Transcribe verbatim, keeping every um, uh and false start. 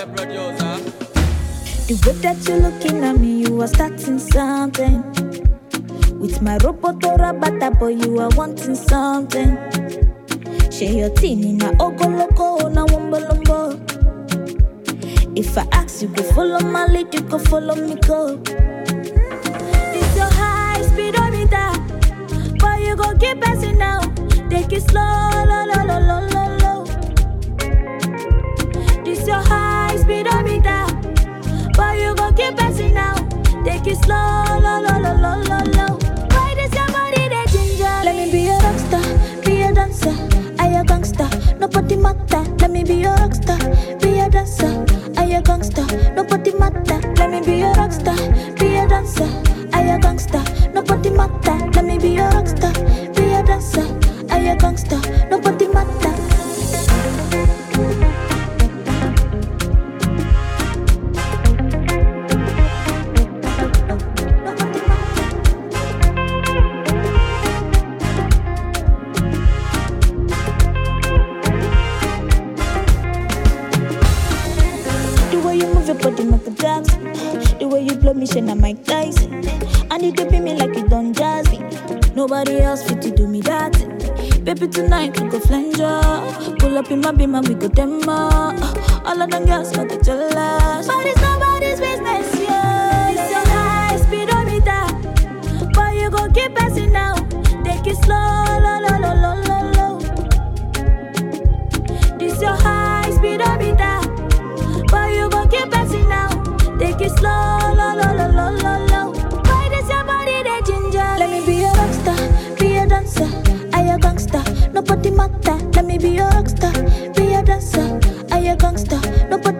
the producer. The way that you're looking at me, you are starting something. With my robotora bata boy, you are wanting something. Share your team in a ogoloko na wombolombo. If I ask you, go follow my lead, you go follow me, go. This your high speedometer, but you go keep passing now. Take it slow, low, low, low, low, low, low. This your high speedometer, but you go keep passing now. Take it slow, low, low, low, low, low, low. Why does your body that ginger? Let me be a rockstar, be a dancer, I a gangster, nobody matter. Let me be a rockstar, be a dancer, I a gangster, nobody matter. Let me be a rockstar, be a dancer, I a gangster, nobody matter. Let me be a rockstar, be a dancer, I a gangster, nobody matter. Body Michael Jackson. The way you blow me, shine on Mike Tyson. I need to be me like you done jazzy. Nobody else fit to do me that. Baby, tonight we go flanger. Pull up in my beam and we go demo. All of them girls got the jealous, but it's nobody's business, yeah. This your high speedometer, but you go keep passing now. Take it slow, low, low, low, low, low, low. This your high speedometer, but you gon' keep passing now. Take it slow, low, low, low, low, low, low. Why does your body that ginger? Let me be a rockstar, be a dancer, I a gangster, nobody matter. Let me be a rockstar, be a dancer, I a gangster, nobody